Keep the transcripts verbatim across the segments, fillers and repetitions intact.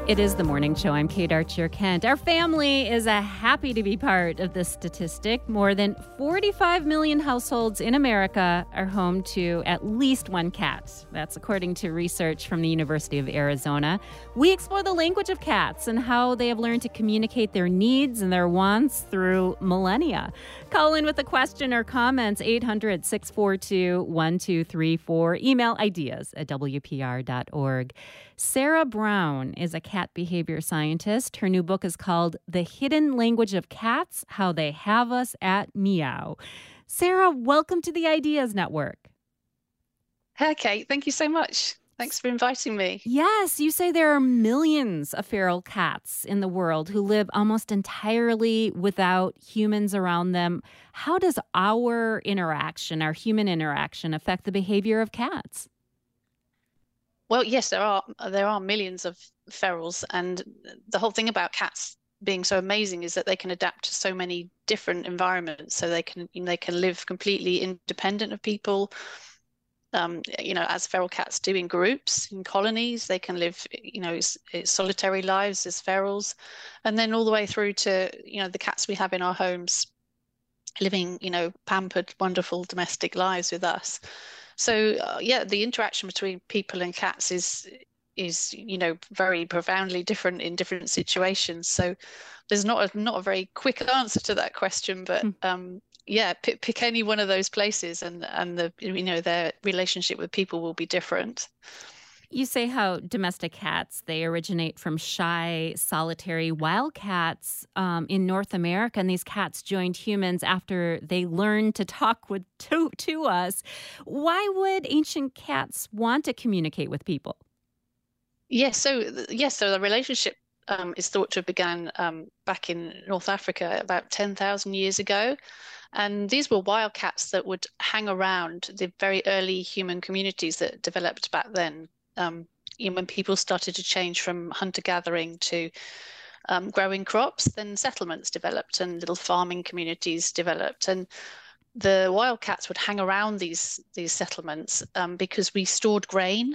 It is the morning show. I'm Kate Archer-Kent. Our family is uh, happy to be part of this statistic. More than forty-five million households in America are home to at least one cat. That's according to research from the University of Arizona. We explore the language of cats and how they have learned to communicate their needs and their wants through millennia. Call in with a question or comments, eight hundred, six four two, one two three four. Email ideas at w p r dot org. Sarah Brown is a cat behavior scientist. Her new book is called The Hidden Language of Cats, How They Have Us at Meow. Sarah, welcome to the Ideas Network. Hi, Kate. Thank you so much. Thanks for inviting me. Yes, you say there are millions of feral cats in the world who live almost entirely without humans around them. How does our interaction, our human interaction, affect the behavior of cats? Well, yes, there are there are millions of ferals, and the whole thing about cats being so amazing is that they can adapt to so many different environments. So they can you know, they can live completely independent of people. Um, you know, as feral cats do in groups, in colonies, they can live, you know, solitary lives as ferals, and then all the way through to, you know, the cats we have in our homes, living, you know, pampered, wonderful domestic lives with us. So uh, yeah, the interaction between people and cats is is you know very profoundly different in different situations. So there's not a, not a very quick answer to that question, but mm. um, yeah, pick, pick any one of those places, and and the you know their relationship with people will be different. You say how domestic cats, they originate from shy, solitary wild cats um, in North America, and these cats joined humans after they learned to talk with to, to us. Why would ancient cats want to communicate with people? Yes, so yes, so the relationship um, is thought to have begun um, back in North Africa about ten thousand years ago. And these were wild cats that would hang around the very early human communities that developed back then. Um, you know, when people started to change from hunter-gathering to um, growing crops, then settlements developed and little farming communities developed. And the wildcats would hang around these these settlements um, because we stored grain,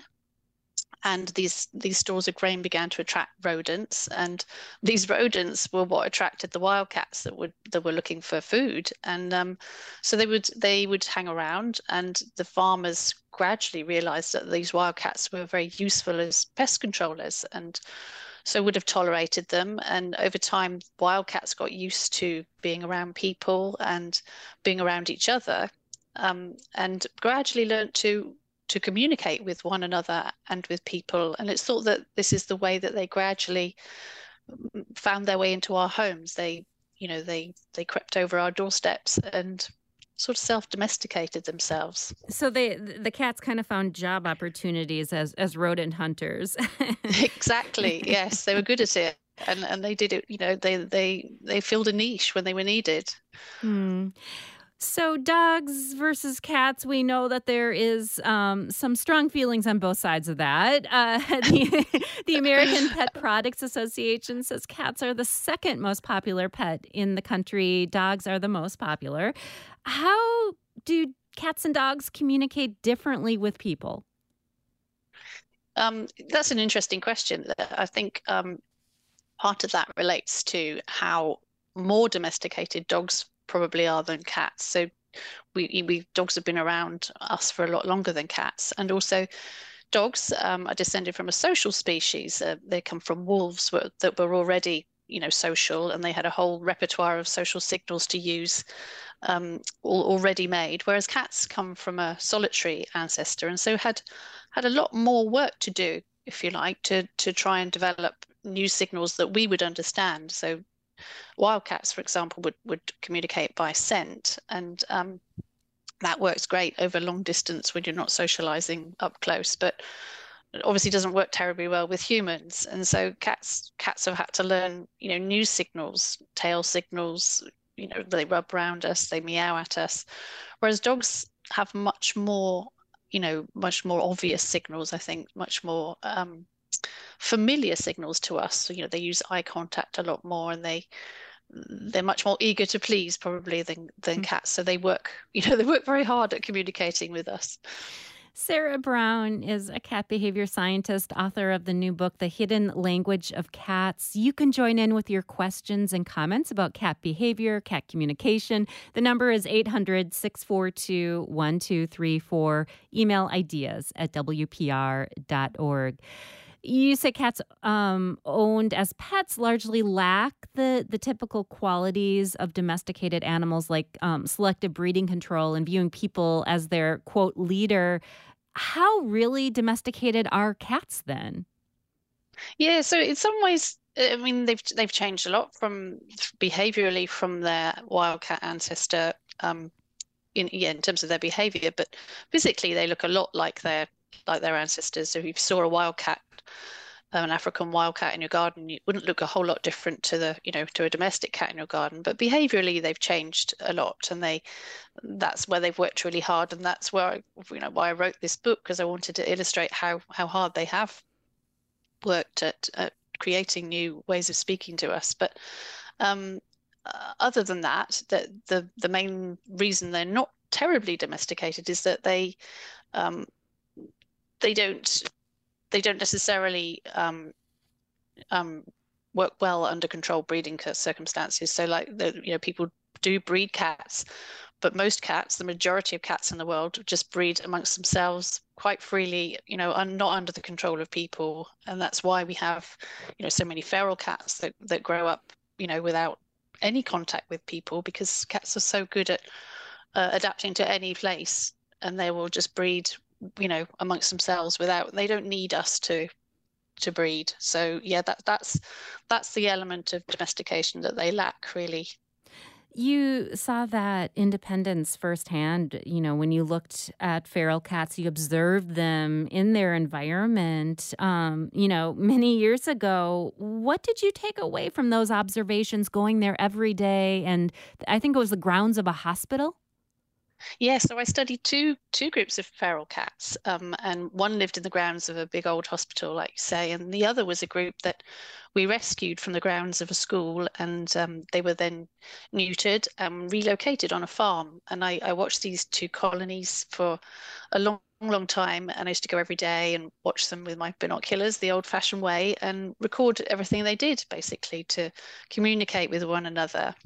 and these these stores of grain began to attract rodents, and these rodents were what attracted the wildcats that would that were looking for food. And um, so they would they would hang around, and the farmers gradually realized that these wildcats were very useful as pest controllers, and so would have tolerated them. And over time, wildcats got used to being around people and being around each other, um, and gradually learned to to communicate with one another and with people. And it's thought that this is the way that they gradually found their way into our homes. They, you know, they they crept over our doorsteps and sort of self-domesticated themselves. So they the cats kind of found job opportunities as as rodent hunters. Exactly. Yes, they were good at it, and and they did it. You know, they they they filled a niche when they were needed. Hmm. So dogs versus cats, we know that there is um, some strong feelings on both sides of that. Uh, the, the American Pet Products Association says cats are the second most popular pet in the country. Dogs are the most popular. How do cats and dogs communicate differently with people? Um, that's an interesting question. I think um, part of that relates to how more domesticated dogs probably are than cats. So we, we dogs have been around us for a lot longer than cats. And also dogs um, are descended from a social species. Uh, they come from wolves were, that were already, you know, social, and they had a whole repertoire of social signals to use um, all, already made, whereas cats come from a solitary ancestor, and so had had a lot more work to do, if you like, to to try and develop new signals that we would understand. So wildcats, for example, would, would communicate by scent, and um, that works great over long distance when you're not socializing up close, but it obviously doesn't work terribly well with humans. And so cats cats have had to learn, you know, new signals, tail signals, you know, they rub around us, they meow at us, whereas dogs have much more, you know, much more obvious signals, I think, much more um, familiar signals to us. So, you know, they use eye contact a lot more, and they they're much more eager to please probably than than cats. So they work, you know, they work very hard at communicating with us. Sarah Brown is a cat behavior scientist, author of the new book, The Hidden Language of Cats. You can join in with your questions and comments about cat behavior, cat communication. The number is eight hundred, six four two, one two three four. Email ideas at w p r dot org. You say cats um, owned as pets largely lack the, the typical qualities of domesticated animals like um, selective breeding control and viewing people as their, quote, leader. How really domesticated are cats then? Yeah, so in some ways, I mean, they've they've changed a lot from behaviorally from their wildcat ancestor, um, in yeah, in terms of their behavior, but physically they look a lot like their like their ancestors. So if you saw a wildcat, um, an African wildcat in your garden, it wouldn't look a whole lot different to the, you know, to a domestic cat in your garden. But behaviorally, they've changed a lot, and they that's where they've worked really hard, and that's where I, you know, why I wrote this book, because I wanted to illustrate how how hard they have worked at, at creating new ways of speaking to us. But um, uh, other than that, the, the the main reason they're not terribly domesticated is that they um, they don't they don't necessarily um, um, work well under controlled breeding circumstances. So, like the you know people do breed cats, but most cats, the majority of cats in the world, just breed amongst themselves quite freely, you know, and not under the control of people. And that's why we have, you know, so many feral cats that, that grow up, you know, without any contact with people, because cats are so good at uh, adapting to any place, and they will just breed, you know, amongst themselves without, they don't need us to to breed. So yeah, that that's that's the element of domestication that they lack, really. You saw that independence firsthand, you know, when you looked at feral cats, you observed them in their environment, um, you know, many years ago. What did you take away from those observations going there every day? And I think it was the grounds of a hospital? Yeah, so I studied two two groups of feral cats, um, and one lived in the grounds of a big old hospital, like you say, and the other was a group that we rescued from the grounds of a school, and um, they were then neutered and relocated on a farm. And I, I watched these two colonies for a long, long time, and I used to go every day and watch them with my binoculars, the old-fashioned way, and record everything they did, basically, to communicate with one another.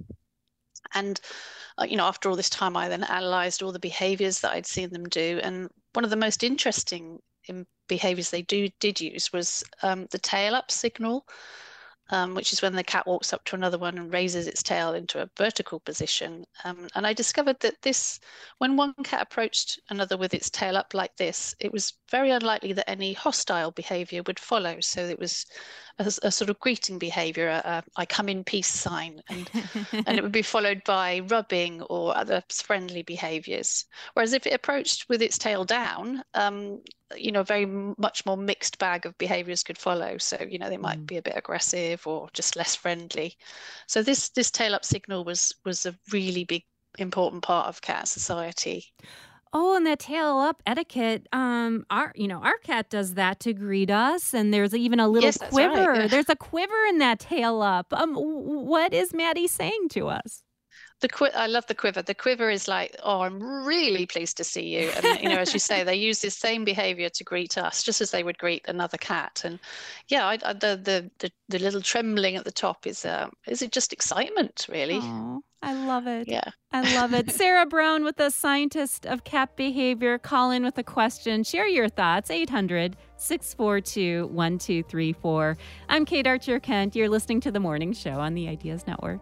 And uh, you know, after all this time, I then analysed all the behaviours that I'd seen them do. And one of the most interesting in behaviours they do did use was um, the tail up signal, um, which is when the cat walks up to another one and raises its tail into a vertical position. Um, and I discovered that this, when one cat approached another with its tail up like this, it was very unlikely that any hostile behaviour would follow. So it was a, a sort of greeting behaviour, a, a I come in peace sign, and and it would be followed by rubbing or other friendly behaviours. Whereas if it approached with its tail down, um, you know, very much more mixed bag of behaviours could follow. So, you know, they might mm. be a bit aggressive or just less friendly. So this this tail up signal was was a really big, important part of cat society. Oh, and that tail up etiquette, um, our you know, our cat does that to greet us, and there's even a little yes, quiver. Right. There's a quiver in that tail up. Um, what is Maddie saying to us? The qui- I love the quiver. The quiver is like, oh, I'm really pleased to see you. And, you know, as you say, they use this same behavior to greet us, just as they would greet another cat. And yeah, I, I, the, the the the little trembling at the top is, um, is it just excitement, really? Oh, I love it. Yeah. I love it. Sarah Brown with a scientist of cat behavior. Call in with a question. Share your thoughts. eight hundred, six four two, one two three four. I'm Kate Archer-Kent. You're listening to The Morning Show on the Ideas Network.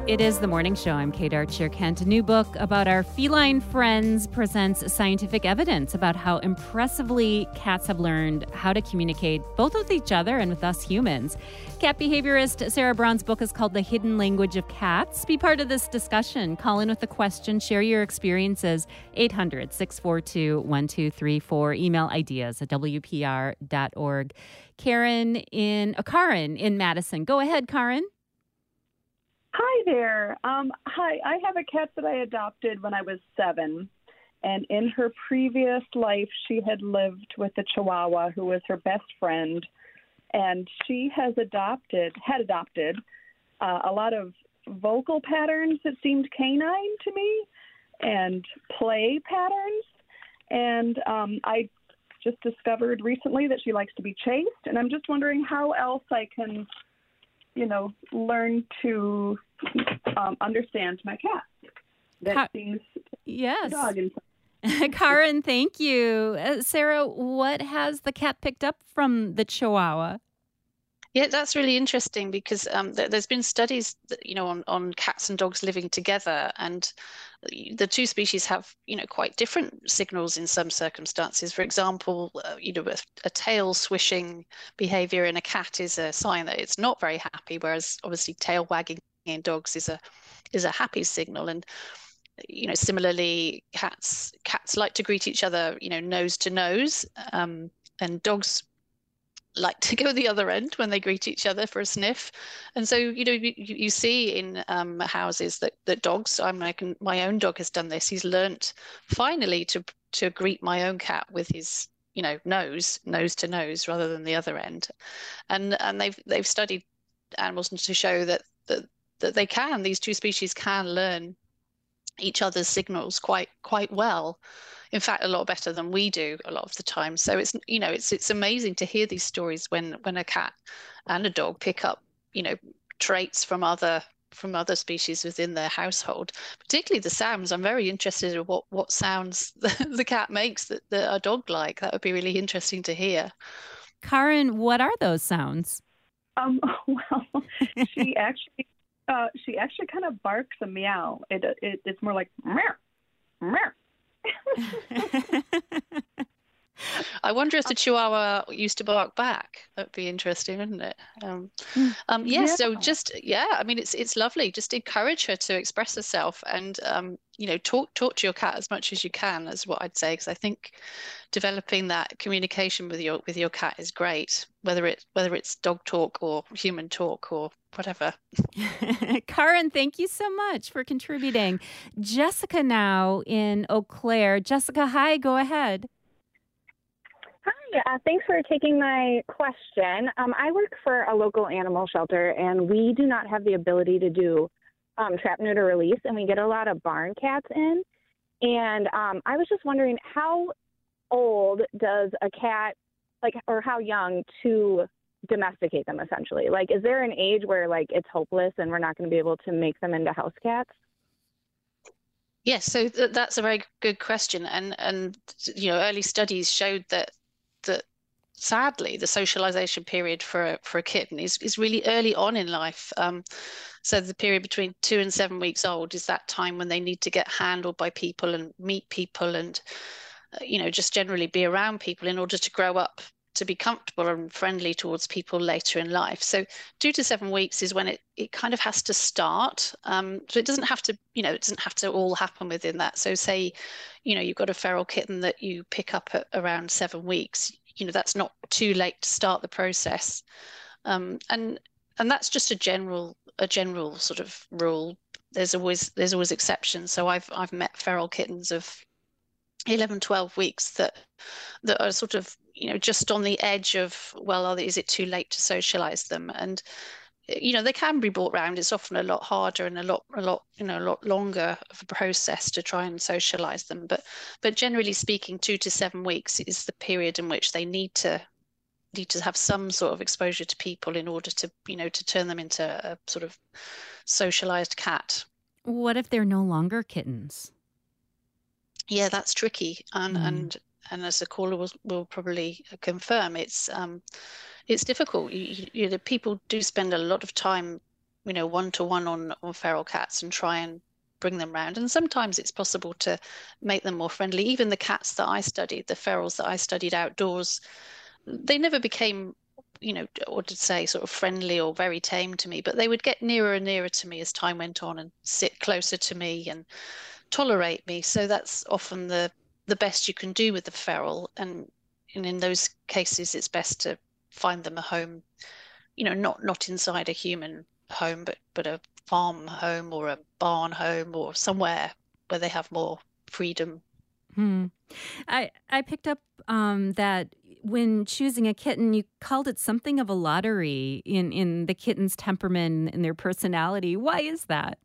It is The Morning Show. I'm Kate Archer-Kent. A new book about our feline friends presents scientific evidence about how impressively cats have learned how to communicate both with each other and with us humans. Cat behaviorist Sarah Braun's book is called The Hidden Language of Cats. Be part of this discussion. Call in with a question. Share your experiences. eight hundred, six four two, one two three four. Email ideas at w p r dot org. Karen in, uh, Karen in Madison. Go ahead, Karen. Hi there. Um, hi, I have a cat that I adopted when I was seven. And in her previous life, she had lived with a Chihuahua who was her best friend. And she has adopted, had adopted uh, a lot of vocal patterns that seemed canine to me and play patterns. And um, I just discovered recently that she likes to be chased. And I'm just wondering how else I can, you know, learn to um, understand my cat. That Ka- seems yes. dog inside. Karen, thank you. Uh, Sarah, what has the cat picked up from the Chihuahua? Yeah, that's really interesting because um, th- there's been studies, that, you know, on, on cats and dogs living together, and the two species have, you know, quite different signals in some circumstances. For example, uh, you know, a, a tail swishing behavior in a cat is a sign that it's not very happy, whereas obviously tail wagging in dogs is a is a happy signal. And you know, similarly, cats cats like to greet each other, you know, nose to nose, um, and dogs like to go the other end when they greet each other for a sniff. And so, you know, you, you see in um, houses that, that dogs, I mean, I can, my own dog has done this. He's learnt finally to to greet my own cat with his, you know, nose, nose to nose rather than the other end. And and they've they've studied animals to show that that, that they can, these two species can learn each other's signals quite quite well. In fact, a lot better than we do a lot of the time. So it's, you know, it's it's amazing to hear these stories when when a cat and a dog pick up, you know, traits from other from other species within their household, particularly the sounds. I'm very interested in what what sounds the, the cat makes that, that a dog like. That would be really interesting to hear. Karen, what are those sounds? Um, well, she actually uh, she actually kind of barks a meow. It, it it's more like meow, meow. I wonder if the Chihuahua used to bark back. That'd be interesting, wouldn't it? Um, um, yeah, Yeah. so just, yeah, I mean, it's it's lovely. Just encourage her to express herself and, um, you know, talk talk to your cat as much as you can, is what I'd say, because I think developing that communication with your with your cat is great, whether it whether it's dog talk or human talk or whatever. Karen, thank you so much for contributing. Jessica now in Eau Claire. Jessica, hi, go ahead. Hi, uh, thanks for taking my question. Um, I work for a local animal shelter, and we do not have the ability to do um, trap, neuter, release, and we get a lot of barn cats in. And um, I was just wondering, how old does a cat, like, or how young to domesticate them, essentially? Like, is there an age where, like, it's hopeless and we're not going to be able to make them into house cats? Yes, so th that's a very good question, and and you know, early studies showed that that sadly the socialization period for a, for a kitten is is really early on in life. Um, so the period between two and seven weeks old is that time when they need to get handled by people and meet people and uh, you know, just generally be around people in order to grow up to be comfortable and friendly towards people later in life. So two to seven weeks is when it, it kind of has to start. Um, so it doesn't have to, you know, it doesn't have to all happen within that. So say, you know, you've got a feral kitten that you pick up at around seven weeks, you know, that's not too late to start the process. Um, and and that's just a general a general sort of rule. There's always there's always exceptions. So I've I've met feral kittens of eleven, twelve weeks that that are sort of, you know, just on the edge of, well, are, is it too late to socialize them? And, you know, they can be brought round. It's often a lot harder and a lot, a lot, you know, a lot longer of a process to try and socialize them. But, but generally speaking, two to seven weeks is the period in which they need to need to have some sort of exposure to people in order to, you know, to turn them into a sort of socialized cat. What if they're no longer kittens? Yeah, that's tricky. And, Mm. and, and as the caller will, will probably confirm, it's, um, it's difficult. You, you, you know, people do spend a lot of time you know, one to one on on feral cats and try and bring them round. And sometimes it's possible to make them more friendly. Even the cats that I studied, the ferals that I studied outdoors, they never became, you know, or to say sort of friendly or very tame to me, but they would get nearer and nearer to me as time went on and sit closer to me and tolerate me. So that's often the the best you can do with the feral. And, and in those cases, it's best to find them a home, you know, not not inside a human home, but but a farm home or a barn home or somewhere where they have more freedom. Hmm. I I picked up um, that when choosing a kitten, you called it something of a lottery in, in the kitten's temperament and their personality. Why is that?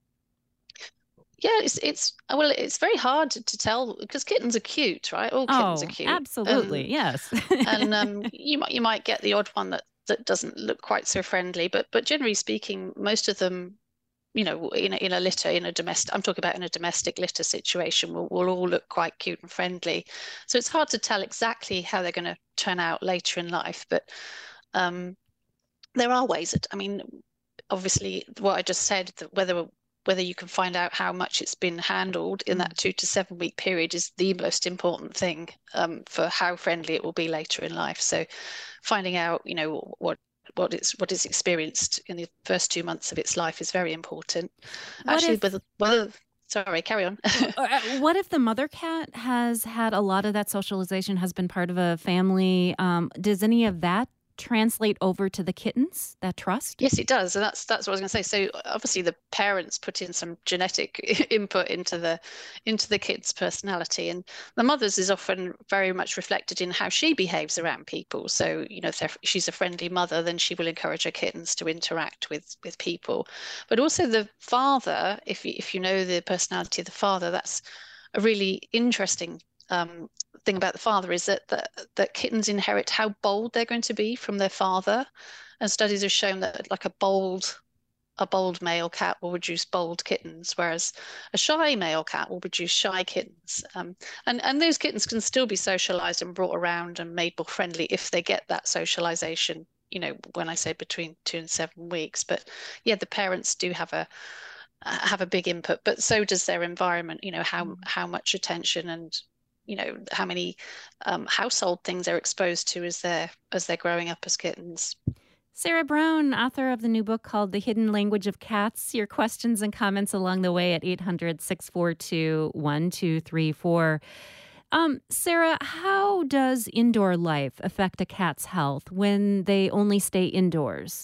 Yeah, it's it's well, it's very hard to, to tell because kittens are cute, right? All kittens Oh, are cute. absolutely. Um, Yes. and um, you might you might get the odd one that that doesn't look quite so friendly, but but generally speaking, most of them, you know, in a, in a litter, in a domestic, I'm talking about in a domestic litter situation, will, will all look quite cute and friendly. So it's hard to tell exactly how they're going to turn out later in life, but um, there are ways that, I mean, obviously what I just said, that whether whether you can find out how much it's been handled in that two to seven week period is the most important thing um, for how friendly it will be later in life. So finding out, you know, what what it's what it's experienced in the first two months of its life is very important. What Actually, if, whether whether sorry, carry on. uh, what if the mother cat has had a lot of that socialization, has been part of a family? Um, does any of that translate over to the kittens, that trust? Yes, it does, and that's that's what I was going to say. So obviously, the parents put in some genetic input into the into the kid's personality, and the mother's is often very much reflected in how she behaves around people. So you know, if she's a friendly mother, then she will encourage her kittens to interact with with people. But also the father, if you, if you know the personality of the father, that's a really interesting um, thing about the father is that, that that kittens inherit how bold they're going to be from their father, and studies have shown that like a bold a bold male cat will produce bold kittens, whereas a shy male cat will produce shy kittens. Um, and and those kittens can still be socialized and brought around and made more friendly if they get that socialization. You know, when I say between two and seven weeks, but yeah, the parents do have a have a big input, but so does their environment. You know, how how much attention and you know how many um, household things they're exposed to as they're as they're growing up as kittens. Sarah Brown, author of the new book called The Hidden Language of Cats. Your questions and comments along the way at eight hundred, six four two, one two three four. Um, Sarah, how does indoor life affect a cat's health when they only stay indoors?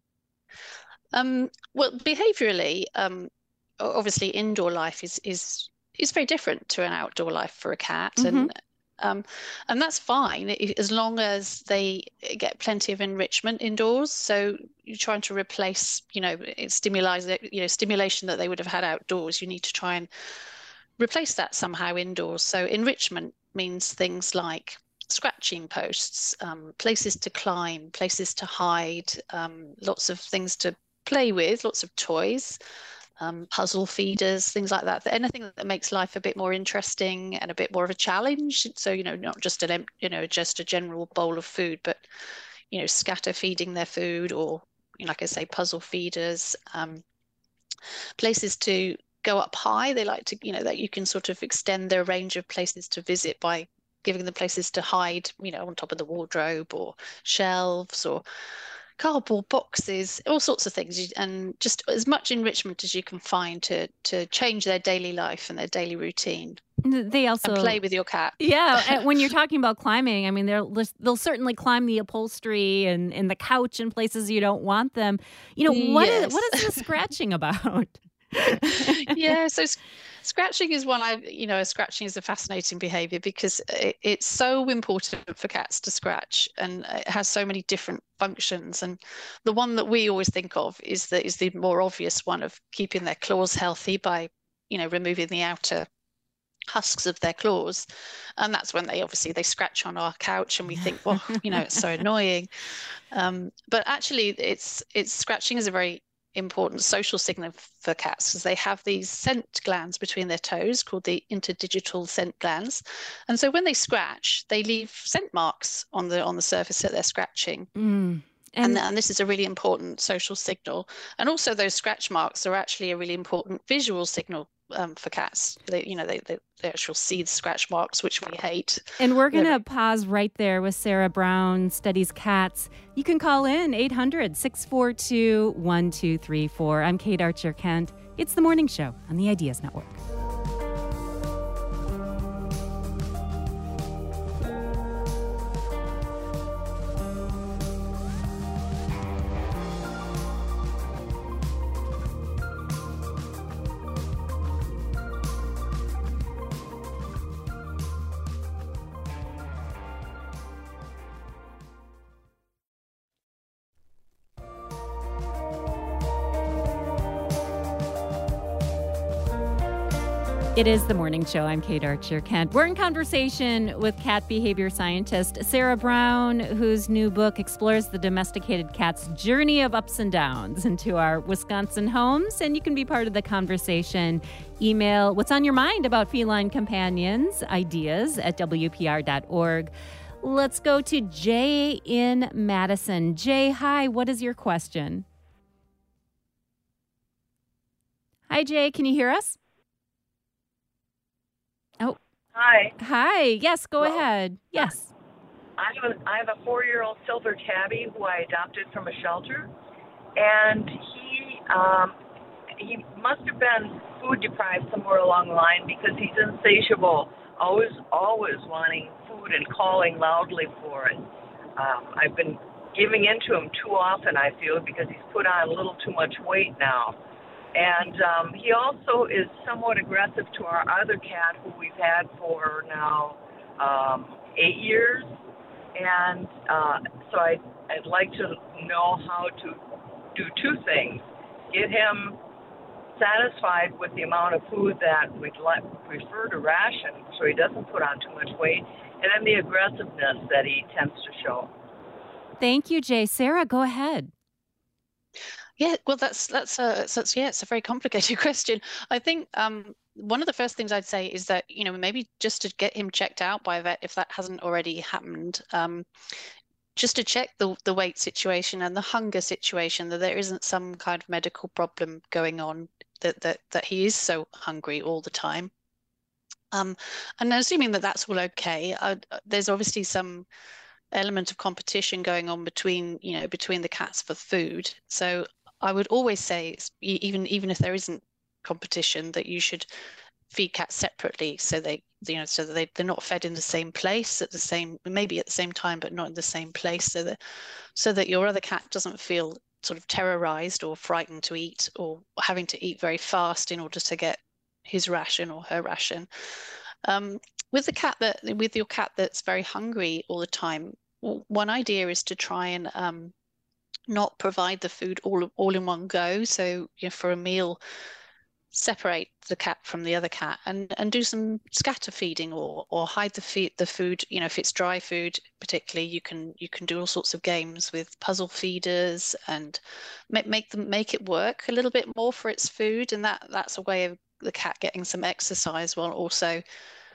Um, well, behaviorally, um, obviously indoor life is is is very different to an outdoor life for a cat, mm-hmm. and um, and that's fine as long as they get plenty of enrichment indoors. So you're trying to replace, you know, stimuli, you know, stimulation that they would have had outdoors. You need to try and replace that somehow indoors. So enrichment means things like scratching posts, um, places to climb, places to hide, um, lots of things to play with, lots of toys. Um, puzzle feeders, things like that. Anything that makes life a bit more interesting and a bit more of a challenge. So, you know, not just an, you know, just a general bowl of food, but, you know, scatter feeding their food, or, you know, like I say, puzzle feeders, um, places to go up high. They like to, you know, that you can sort of extend their range of places to visit by giving them places to hide, you know, on top of the wardrobe or shelves or cardboard boxes, all sorts of things, and just as much enrichment as you can find to to change their daily life and their daily routine. They also and play with your cat. Yeah, when you're talking about climbing, I mean, they'll they'll certainly climb the upholstery and, and the couch in places you don't want them. You know, what yes. is what is the scratching about? yeah, so scratching is one I, you know, scratching is a fascinating behavior because it, it's so important for cats to scratch, and it has so many different functions. And the one that we always think of is the is the more obvious one of keeping their claws healthy by, you know, removing the outer husks of their claws. And that's when they obviously they scratch on our couch and we think, well, you know, it's so annoying. Um, but actually, it's it's scratching is a very important social signal for cats because they have these scent glands between their toes called the interdigital scent glands, and so when they scratch they leave scent marks on the on the surface that they're scratching. Mm. And, and this is a really important social signal. And also those scratch marks are actually a really important visual signal um, for cats. They, you know, they, they, they actually see the scratch marks, which we hate. And we're going to pause right there with Sarah Brown, studies cats. You can call in eight hundred, six four two, one two three four. I'm Kate Archer Kent. It's The Morning Show on the Ideas Network. It is The Morning Show. I'm Kate Archer Kent. We're in conversation with cat behavior scientist Sarah Brown, whose new book explores the domesticated cat's journey of ups and downs into our Wisconsin homes. And you can be part of the conversation. Email what's on your mind about feline companions, ideas at W P R dot org. Let's go to Jay in Madison. Jay, hi. What is your question? Hi, Jay. Can you hear us? Oh. Hi. Hi. Yes, go Hello. ahead. Yes. I have a, I have a four-year-old silver tabby who I adopted from a shelter, and he um, he must have been food deprived somewhere along the line because he's insatiable, always always wanting food and calling loudly for it. Um, I've been giving in to him too often, I feel, because he's put on a little too much weight now. And um, he also is somewhat aggressive to our other cat who we've had for now um, eight years. And uh, so I, I'd like to know how to do two things. Get him satisfied with the amount of food that we'd like, prefer to ration so he doesn't put on too much weight, and then the aggressiveness that he tends to show. Thank you, Jay. Sarah, go ahead. Yeah, well, that's that's a that's yeah, it's a very complicated question. I think um, one of the first things I'd say is that, you know, maybe just to get him checked out by a vet if that hasn't already happened, um, just to check the the weight situation and the hunger situation, that there isn't some kind of medical problem going on, that that that he is so hungry all the time. Um, and assuming that that's all okay, I, there's obviously some element of competition going on between, you know, between the cats for food. So I would always say, even even if there isn't competition, that you should feed cats separately, so they, you know, so that they they're not fed in the same place at the same, maybe at the same time, but not in the same place, so that so that your other cat doesn't feel sort of terrorized or frightened to eat, or having to eat very fast in order to get his ration or her ration. Um, with the cat that with your cat that's very hungry all the time, well, one idea is to try and um, not provide the food all all in one go. So, you know, for a meal, separate the cat from the other cat and and do some scatter feeding, or or hide the feed the food. You know, if it's dry food, particularly, you can you can do all sorts of games with puzzle feeders and make make them make it work a little bit more for its food, and that that's a way of the cat getting some exercise while also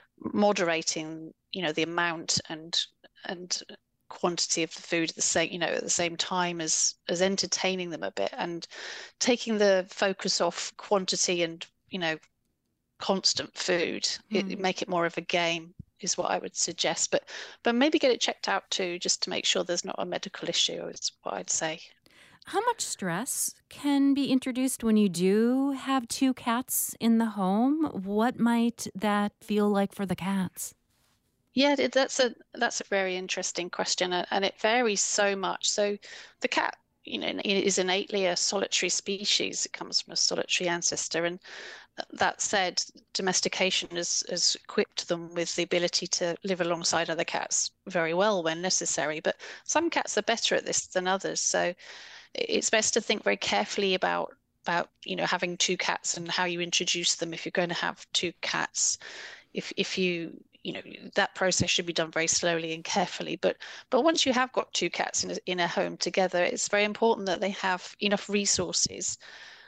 moderating, you know, the amount and and quantity of the food at the same, you know, at the same time as as entertaining them a bit, and taking the focus off quantity and, you know, constant food. Mm. It, make it more of a game is what I would suggest, but but maybe get it checked out too, just to make sure there's not a medical issue, is what I'd say. How much stress can be introduced when you do have two cats in the home? What might that feel like for the cats? Yeah, that's a that's a very interesting question, and it varies so much. So the cat, you know, is innately a solitary species. It comes from a solitary ancestor, and that said, domestication has, has equipped them with the ability to live alongside other cats very well when necessary. But some cats are better at this than others. So it's best to think very carefully about about you know, having two cats and how you introduce them if you're going to have two cats. If if you you know, that process should be done very slowly and carefully. But but once you have got two cats in a, in a home together, it's very important that they have enough resources.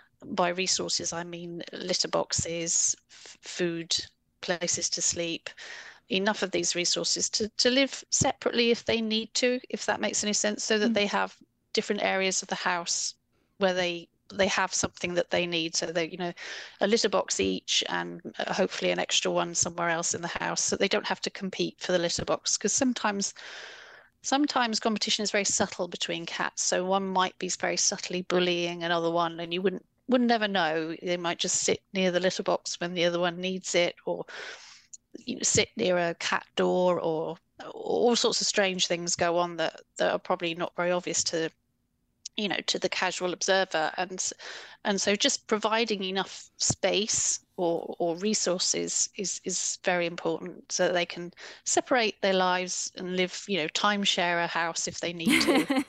By resources, I mean litter boxes, f- food, places to sleep, enough of these resources to, to live separately if they need to, if that makes any sense, so that mm. they have different areas of the house where they they have something that they need. So they, you know, a litter box each, and hopefully an extra one somewhere else in the house, so they don't have to compete for the litter box. Because sometimes sometimes competition is very subtle between cats. So one might be very subtly bullying another one, and you wouldn't would never know. They might just sit near the litter box when the other one needs it, or you know, sit near a cat door, or all sorts of strange things go on that, that are probably not very obvious to, you know, to the casual observer. And and so just providing enough space or or resources is is very important, so that they can separate their lives and live, you know, timeshare a house if they need to.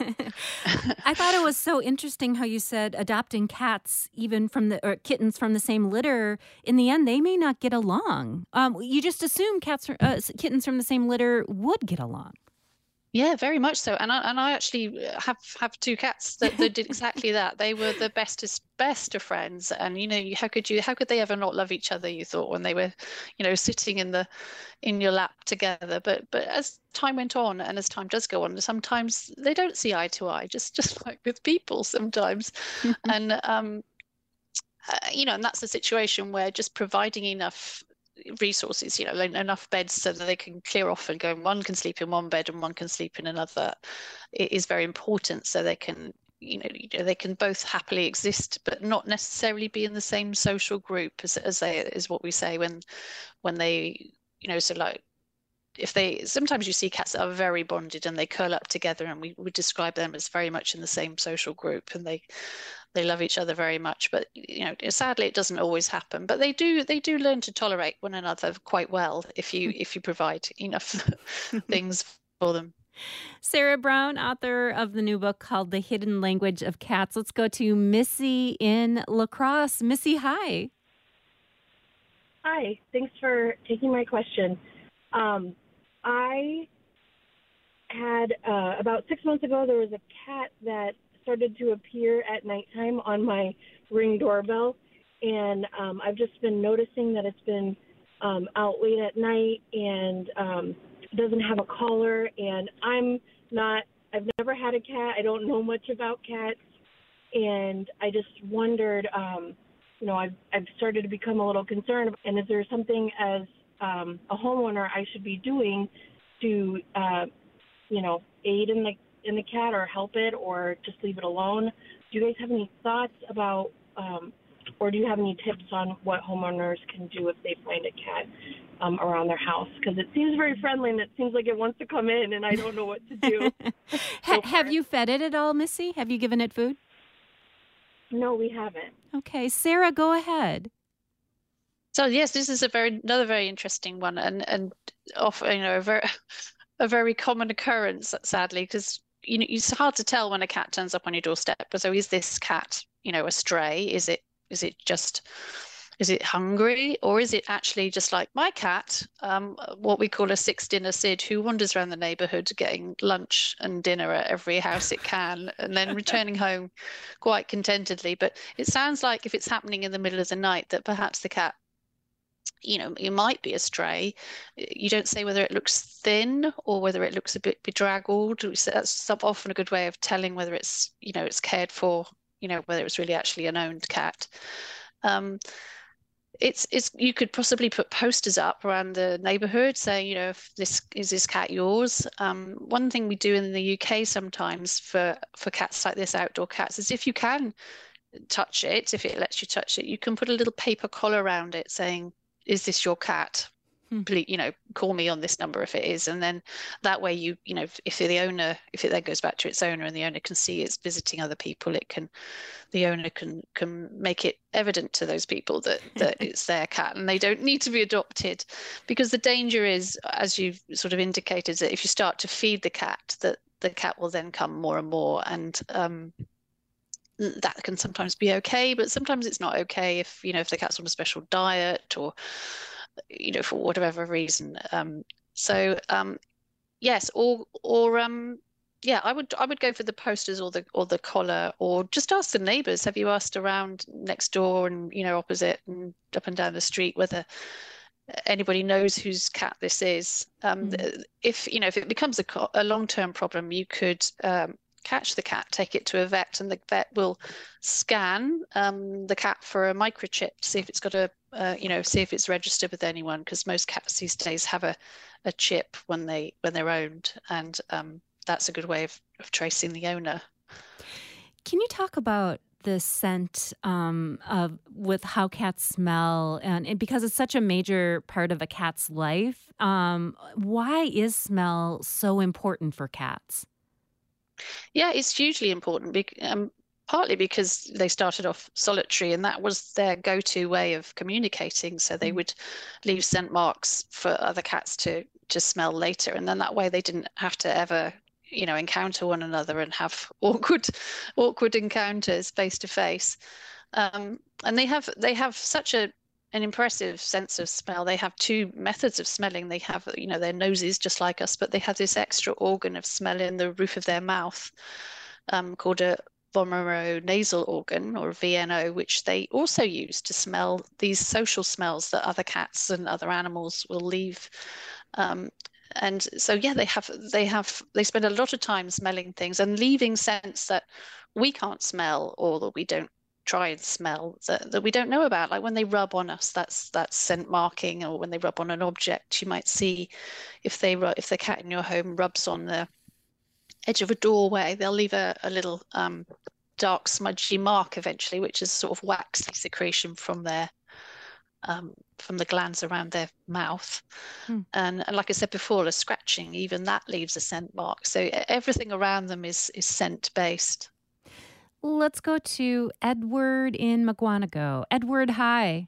I thought it was so interesting how you said adopting cats, even from the or kittens from the same litter, in the end they may not get along. Um, you just assume cats, uh, kittens from the same litter would get along. Yeah, very much so. And I and I actually have have two cats that, that did exactly that. They were the bestest best of friends, and you know, how could you how could they ever not love each other, you thought, when they were, you know, sitting in the in your lap together. But but as time went on, and as time does go on, sometimes they don't see eye to eye, just just like with people sometimes. and um uh, you know, and that's a situation where just providing enough resources, you know, like enough beds so that they can clear off and go, and one can sleep in one bed and one can sleep in another, it is very important, so they can, you know, you know, they can both happily exist but not necessarily be in the same social group as as they is what we say when when they, you know, so like if they sometimes you see cats that are very bonded and they curl up together, and we would describe them as very much in the same social group, and they they love each other very much. But you know, sadly it doesn't always happen, but they do they do learn to tolerate one another quite well if you if you provide enough things for them. Sarah Brown, author of the new book called The Hidden Language of Cats. Let's go to Missy in La Crosse. Missy, hi. Hi, thanks for taking my question. Um, I had, uh, about six months ago, there was a cat that started to appear at nighttime on my Ring doorbell, and um, I've just been noticing that it's been um, out late at night and um, doesn't have a collar, and I'm not, I've never had a cat, I don't know much about cats, and I just wondered, um, you know, I've, I've started to become a little concerned, and is there something as um, a homeowner I should be doing to, uh, you know, aid in the in the cat or help it or just leave it alone? Do you guys have any thoughts about, um, or do you have any tips on what homeowners can do if they find a cat um, around their house? Because it seems very friendly and it seems like it wants to come in, and I don't know what to do. ha- have you fed it at all, Missy? Have you given it food? No, we haven't. Okay, Sarah, go ahead. So yes, this is a very another very interesting one, and and often, you know, a very a very common occurrence, sadly, because you know it's hard to tell when a cat turns up on your doorstep. So is this cat, you know, a stray? Is it is it just is it hungry, or is it actually just like my cat, um, what we call a six dinner Sid, who wanders around the neighborhood getting lunch and dinner at every house it can, and then returning home quite contentedly. But it sounds like if it's happening in the middle of the night, that perhaps the cat, you know, it might be a stray. You don't say whether it looks thin or whether it looks a bit bedraggled. So that's often a good way of telling whether it's, you know, it's cared for, you know, whether it's really actually an owned cat. Um, it's it's you could possibly put posters up around the neighborhood saying, you know, if this is this cat yours. Um, one thing we do in the U K sometimes for for cats like this, outdoor cats, is if you can touch it, if it lets you touch it, you can put a little paper collar around it saying, is this your cat? Please, you know, call me on this number if it is. And then that way, you, you know, if the owner, if it then goes back to its owner and the owner can see it's visiting other people, it can, the owner can can make it evident to those people that that it's their cat and they don't need to be adopted. Because the danger is, as you've sort of indicated, that if you start to feed the cat, that the cat will then come more and more, and um, that can sometimes be okay, but sometimes it's not okay if, you know, if the cat's on a special diet or, you know, for whatever reason. Um, so um, yes, or or um, yeah, I would I would go for the posters or the or the collar, or just ask the neighbours. Have you asked around next door and, you know, opposite and up and down the street whether anybody knows whose cat this is? Um, mm. If, you know, if it becomes a, a long-term problem, you could um, catch the cat, take it to a vet, and the vet will scan um, the cat for a microchip to see if it's got a, uh, you know, see if it's registered with anyone, because most cats these days have a, a chip when they when they're owned, and um, that's a good way of, of tracing the owner. Can you talk about the scent um, of with how cats smell, and, and because it's such a major part of a cat's life, um, why is smell so important for cats? Yeah, it's hugely important, um, partly because they started off solitary and that was their go-to way of communicating. So they would leave scent marks for other cats to, to smell later. And then that way they didn't have to ever, you know, encounter one another and have awkward, awkward encounters face to face. Um, and they have they have such a an impressive sense of smell. They have two methods of smelling. They have, you know, their noses just like us, but they have this extra organ of smell in the roof of their mouth um, called a vomeronasal organ, or V N O, which they also use to smell these social smells that other cats and other animals will leave. Um, and so, yeah, they have they have they spend a lot of time smelling things and leaving scents that we can't smell or that we don't try and smell, that, that we don't know about. Like when they rub on us, that's that's scent marking, or when they rub on an object, you might see if they if the cat in your home rubs on the edge of a doorway, they'll leave a, a little um, dark smudgy mark eventually, which is sort of waxy secretion from their um, from the glands around their mouth. Hmm. And, and like I said before, the scratching, even that leaves a scent mark. So everything around them is is scent based. Let's go to Edward in Mukwonago. Edward, hi.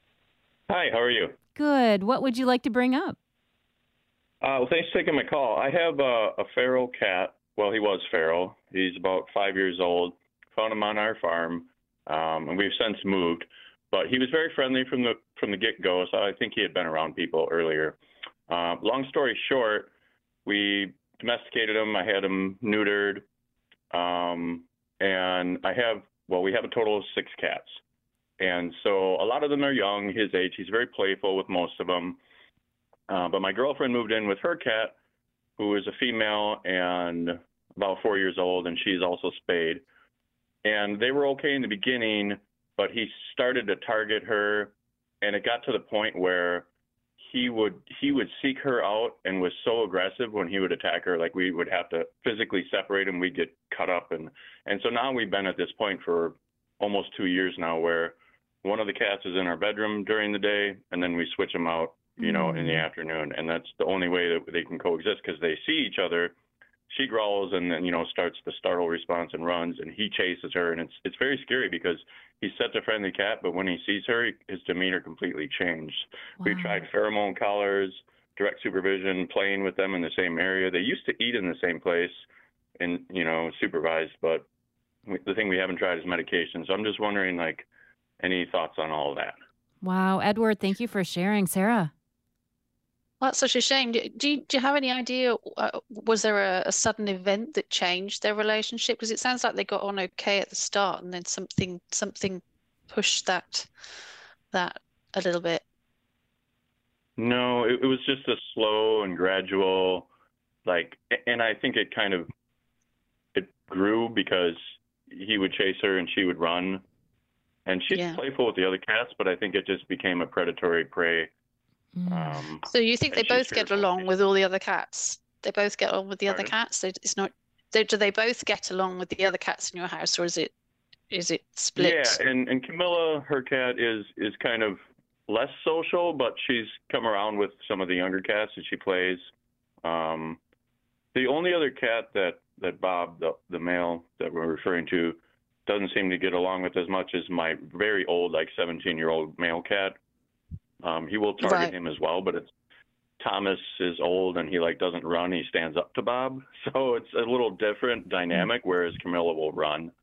Hi, how are you? Good. What would you like to bring up? Uh, well, thanks for taking my call. I have a, a feral cat. Well, he was feral. He's about five years old. Found him on our farm, um, and we've since moved. But he was very friendly from the from the get-go, so I think he had been around people earlier. Uh, long story short, we domesticated him. I had him neutered. Um, And I have, well, we have a total of six cats. And so a lot of them are young, his age. He's very playful with most of them. Uh, but my girlfriend moved in with her cat, who is a female and about four years old, and she's also spayed. And they were okay in the beginning, but he started to target her, and it got to the point where he would he would seek her out and was so aggressive when he would attack her. Like we would have to physically separate him. We'd get cut up. And, and so now we've been at this point for almost two years now where one of the cats is in our bedroom during the day and then we switch them out, you know, mm. in the afternoon. And that's the only way that they can coexist because they see each other. She growls and then, you know, starts the startle response and runs, and he chases her. And it's it's very scary because he's such a friendly cat, but when he sees her, his demeanor completely changed. Wow. We tried pheromone collars, direct supervision, playing with them in the same area. They used to eat in the same place and, you know, supervised, but we, the thing we haven't tried is medication. So I'm just wondering, like, any thoughts on all of that? Wow. Edward, thank you for sharing. Sarah? Well, that's such a shame. Do you, do you have any idea, uh, was there a, a sudden event that changed their relationship? Because it sounds like they got on okay at the start and then something something pushed that that a little bit. No, it, it was just a slow and gradual, like, and I think it kind of, it grew because he would chase her and she would run. And she's yeah. playful with the other cats, but I think it just became a predatory prey. Um, so you think they both get along with all the other cats? They both get along with the Pardon? other cats? It's not. They, do they both get along with the other cats in your house, or is it is it split? Yeah, and, and Camilla, her cat, is is kind of less social, but she's come around with some of the younger cats and she plays. Um, the only other cat that, that Bob, the, the male that we're referring to, doesn't seem to get along with as much as my very old, like seventeen-year-old male cat. Um, he will target right. him as well, but it's Thomas is old and he like doesn't run. He stands up to Bob. So it's a little different dynamic, whereas Camilla will run.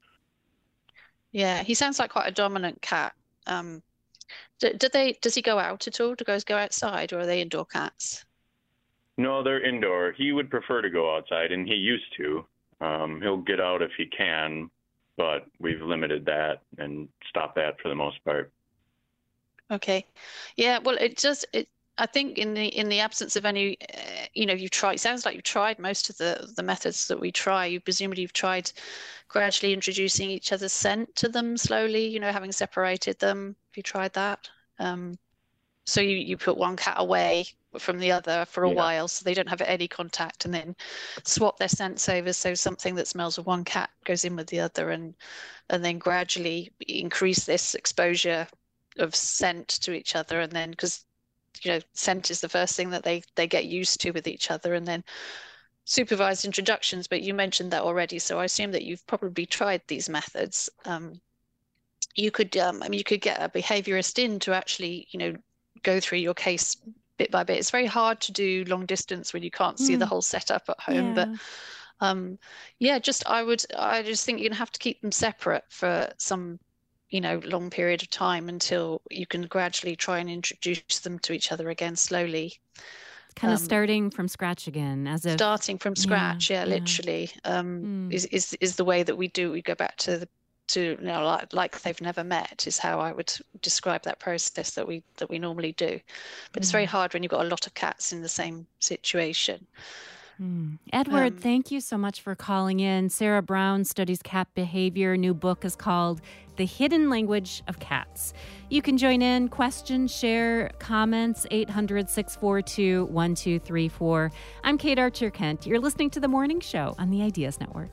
Yeah, he sounds like quite a dominant cat. Um, do, do they, does he go out at all? Do guys go outside, or are they indoor cats? No, they're indoor. He would prefer to go outside, and he used to. Um, he'll get out if he can, but we've limited that and stopped that for the most part. Okay. Yeah, well, it does, it, I think in the in the absence of any, uh, you know, you tried. It sounds like you've tried most of the the methods that we try. You presumably you've tried gradually introducing each other's scent to them slowly. You know, having separated them. Have you tried that? Um, so you you put one cat away from the other for a Yeah. while, so they don't have any contact, and then swap their scents over. So something that smells of one cat goes in with the other, and and then gradually increase this exposure of scent to each other, and then because you know, scent is the first thing that they they get used to with each other, and then supervised introductions. But you mentioned that already, so I assume that you've probably tried these methods. Um, you could, um, I mean, you could get a behaviorist in to actually, you know, go through your case bit by bit. It's very hard to do long distance when you can't see the Mm. whole setup at home, Yeah. but um, yeah, just I would, I just think you're gonna have to keep them separate for some, you know, long period of time until you can gradually try and introduce them to each other again slowly. Kind of Um, starting from scratch again, as if. starting from Yeah, scratch, yeah, yeah. literally, um, Mm. is, is is the way that we do. We go back to the to you know like like they've never met is how I would describe that process that we that we normally do. But it's very Mm. hard when you've got a lot of cats in the same situation. Mm. Edward, Um, thank you so much for calling in. Sarah Brown studies cat behavior. New book is called The Hidden Language of Cats. You can join in, question, share, comments, eight hundred, six four two, one two three four. I'm Kate Archer Kent. You're listening to The Morning Show on the Ideas Network.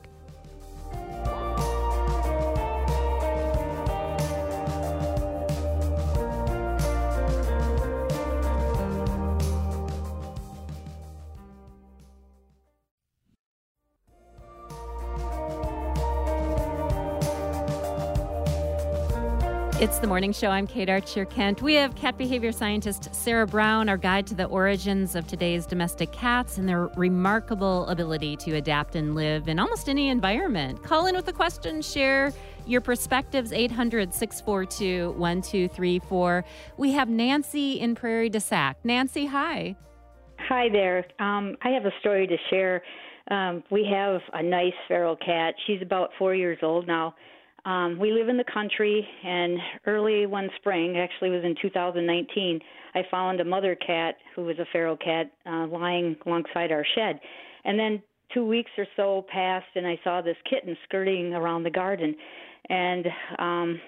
It's the morning show. I'm Kate Archer Kent. We have cat behavior scientist Sarah Brown, our guide to the origins of today's domestic cats and their remarkable ability to adapt and live in almost any environment. Call in with a question, share your perspectives, eight hundred, six four two, one two three four. We have Nancy in Prairie du Sac. Nancy, hi. Hi there. Um, I have a story to share. Um, we have a nice feral cat. She's about four years old now. Um, we live in the country, and early one spring, actually it was in two thousand nineteen, I found a mother cat who was a feral cat uh, lying alongside our shed. And then two weeks or so passed, and I saw this kitten skirting around the garden. And um,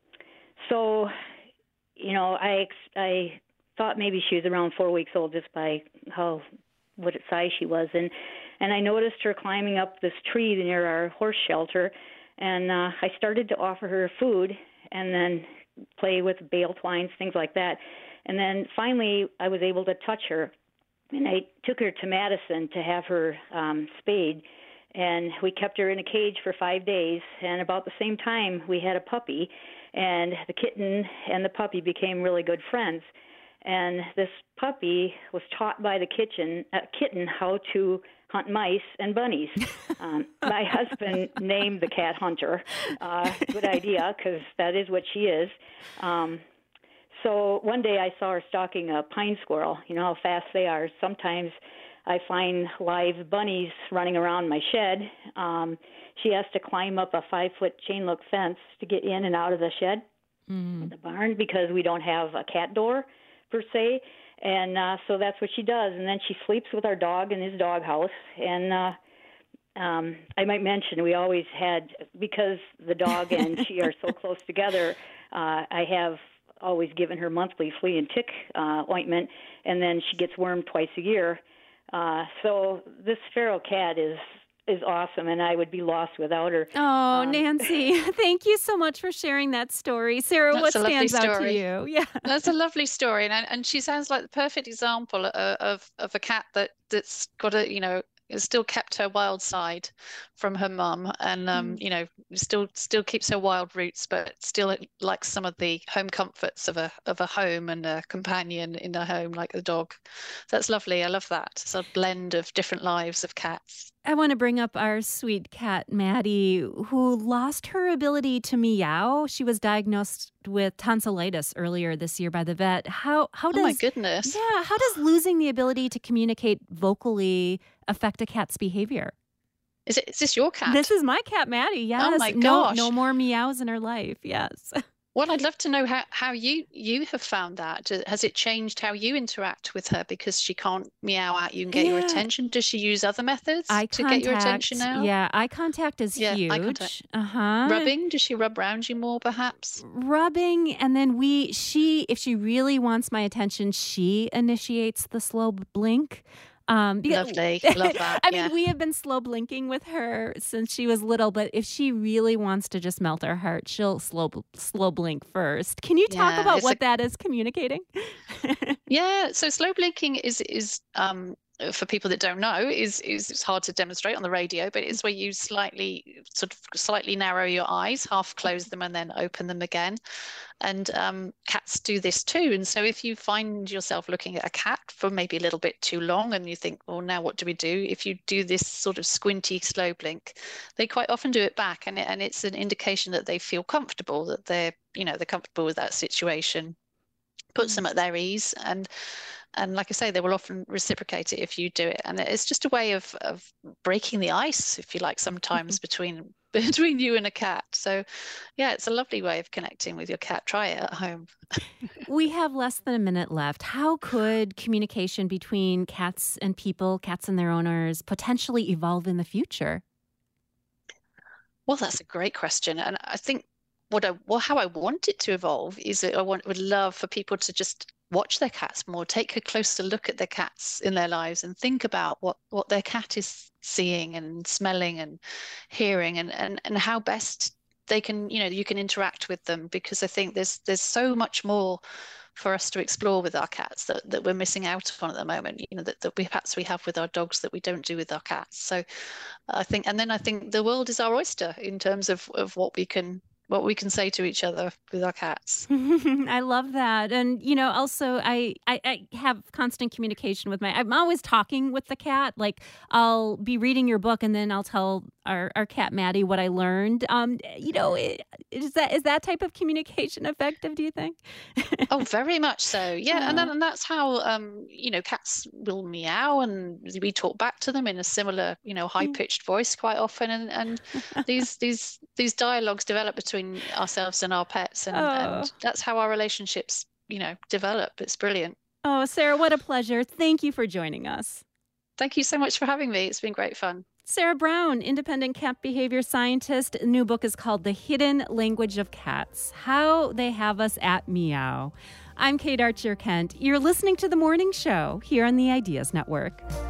so, you know, I I thought maybe she was around four weeks old just by how what size she was. And, and I noticed her climbing up this tree near our horse shelter. And uh, I started to offer her food and then play with bale twines, things like that. And then finally I was able to touch her. And I took her to Madison to have her um, spayed. And we kept her in a cage for five days. And about the same time, we had a puppy. And the kitten and the puppy became really good friends. And this puppy was taught by the kitchen, uh, kitten how to hunt mice and bunnies. Um, my husband named the cat Hunter. Uh, good idea, because that is what she is. Um, so one day I saw her stalking a pine squirrel. You know how fast they are. Sometimes I find live bunnies running around my shed. Um, she has to climb up a five-foot chain-link fence to get in and out of the shed, Mm. the barn, because we don't have a cat door per se. And uh, so that's what she does. And then she sleeps with our dog in his doghouse. And uh, um, I might mention we always had, because the dog and she are so close together, uh, I have always given her monthly flea and tick uh, ointment, and then she gets wormed twice a year. Uh, so this feral cat is is awesome, and I would be lost without her. Oh, Um, Nancy, thank you so much for sharing that story. Sarah, That's what a lovely stands out to story. you? Yeah. That's a lovely story, and and she sounds like the perfect example of of, of a cat that that's got a you know has still kept her wild side from her mum, and um Mm. you know still still keeps her wild roots, but still likes some of the home comforts of a of a home and a companion in a home like the dog. That's lovely. I love that. It's a blend of different lives of cats. I want to bring up our sweet cat, Maddie, who lost her ability to meow. She was diagnosed with tonsillitis earlier this year by the vet. How how does Oh my goodness. yeah, how does losing the ability to communicate vocally affect a cat's behavior? Is it is this your cat? This is my cat, Maddie. Yes. Oh my No, gosh. no more meows in her life. Yes. Well, I'd love to know how, how you, you have found that. Has it changed how you interact with her because she can't meow at you and get Yeah. your attention? Does she use other methods Eye to contact. get your attention now? Yeah, eye contact is Yeah, eye huge. contact. Uh-huh. Rubbing? Does she rub around you more, perhaps? Rubbing, and then we, she, if she really wants my attention, she initiates the slow blink. Um, because- Lovely. Love that. I yeah. mean, we have been slow blinking with her since she was little, but if she really wants to just melt our heart, she'll slow slow blink first. Can you talk Yeah, about it's what a- that is communicating? Yeah, so slow blinking is is um for people that don't know is is it's hard to demonstrate on the radio, but it's where you slightly sort of slightly narrow your eyes, half close them and then open them again. And um, cats do this too. And so if you find yourself looking at a cat for maybe a little bit too long and you think, well, now what do we do? If you do this sort of squinty slow blink, they quite often do it back, and it, and it's an indication that they feel comfortable, that they're you know they're comfortable with that situation. Puts them at their ease, and and like I say, they will often reciprocate it if you do it. And it's just a way of of breaking the ice, if you like, sometimes between between you and a cat. So yeah, it's a lovely way of connecting with your cat. Try it at home. We have less than a minute left. How could communication between cats and people, cats and their owners, potentially evolve in the future? Well, that's a great question, and I think what I well how I want it to evolve is that I want would love for people to just watch their cats more, take a closer look at their cats in their lives, and think about what what their cat is seeing and smelling and hearing, and and and how best they can you know you can interact with them, because I think there's there's so much more for us to explore with our cats that, that we're missing out on at the moment, you know, that, that we perhaps we have with our dogs that we don't do with our cats. So I think, and then I think the world is our oyster in terms of, of what we can what we can say to each other with our cats. I love that. And, you know, also I, I, I have constant communication with my, I'm always talking with the cat. Like I'll be reading your book and then I'll tell our, our cat Maddie what I learned. Um, you know, is that, is that type of communication effective, do you think? Oh, very much so. Yeah. And then, and that's how, um, you know, cats will meow and we talk back to them in a similar, you know, high pitched voice quite often. And, and these, these, these dialogues develop between ourselves and our pets, and, oh. and that's how our relationships, you know, develop. It's brilliant. Oh, Sarah, what a pleasure. Thank you for joining us. Thank you so much for having me. It's been great fun. Sarah Brown, independent cat behavior scientist. A new book is called The Hidden Language of Cats, How They Have Us at Meow. I'm Kate Archer Kent. You're listening to The Morning Show here on the Ideas Network.